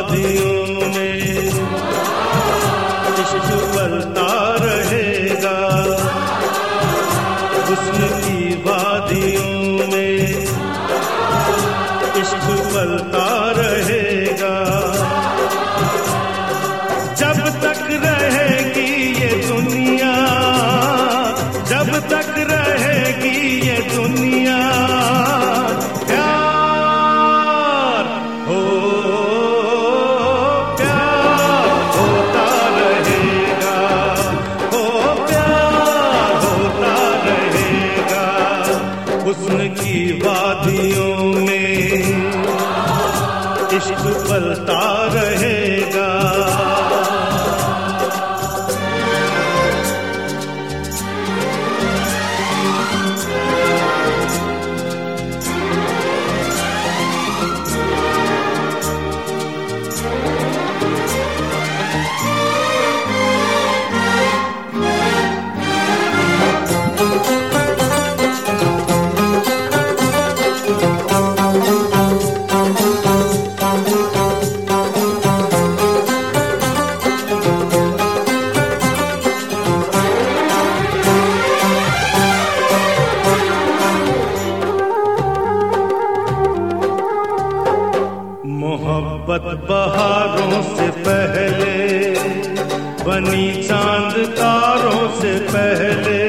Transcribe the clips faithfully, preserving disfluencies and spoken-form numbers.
वादियों में इश्क पलता रहेगा, हुस्न की वादियों में इश्क पलता रहेगा। जब तक रहेगी ये दुनिया, जब तक रहेगी ये दुनिया, प्यार हो प्यार होता रहेगा, हो प्यार होता रहेगा। हुस्न की वादियों में इश्क पलता रहेगा। मोहब्बत बहारों से पहले बनी, चांद तारों से पहले।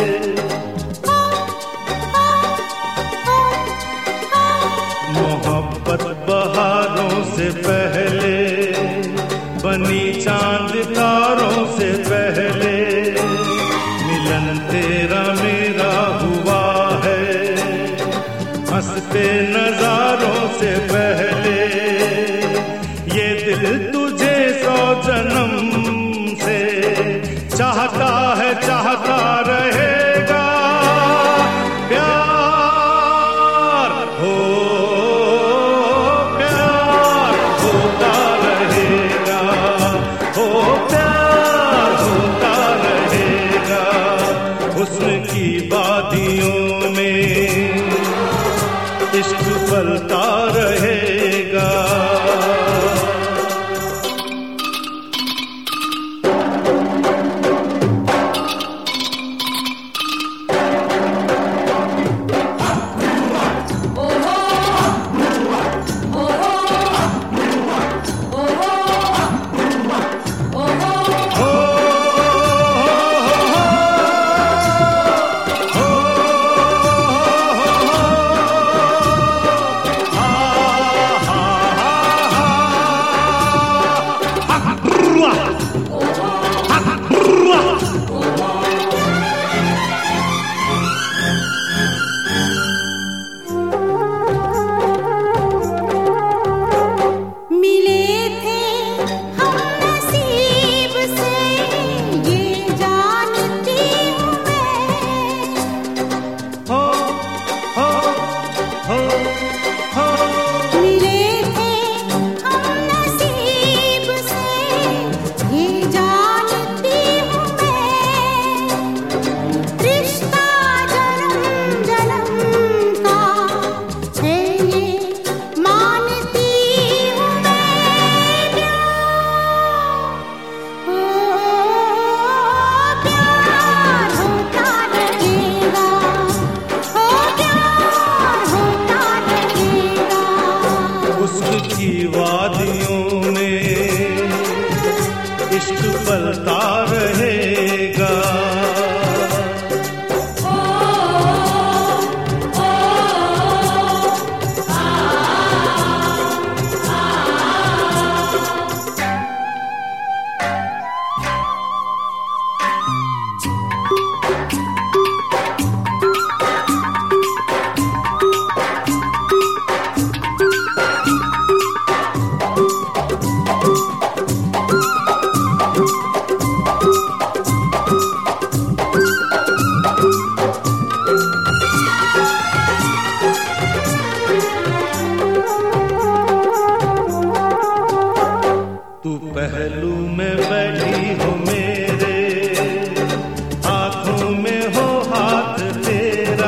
मोहब्बत बहारों से पहले बनी, चांद तारों से पहले। मिलन तेरा मेरा हुआ है हंसते नजारों से पहले। ये दिल तुझे सौ जन्म से चाहता है, चाहता रहेगा। प्यार हो प्यार होता रहेगा, हो प्यार होता रहेगा। हुस्न की वादियों में इश्क पलता रहेगा। की वादियों में इश्क पलता रहेगा। पहलू में बैठी हो मेरे, आंखों में हो हाथ तेरा।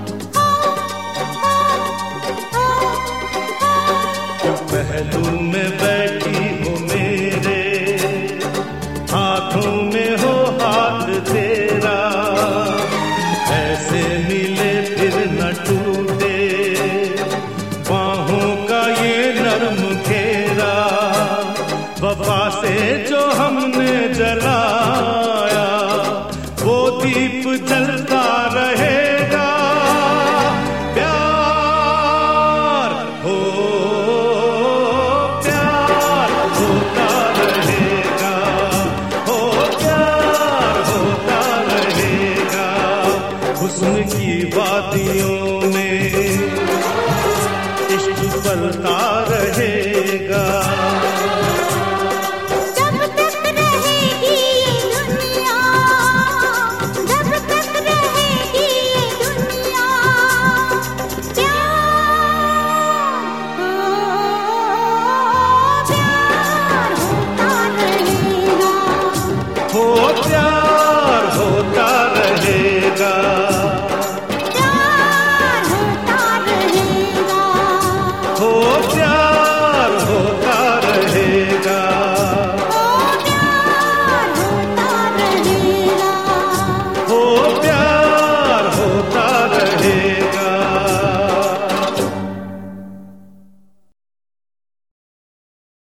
पहलू में हुस्न की वादियों में।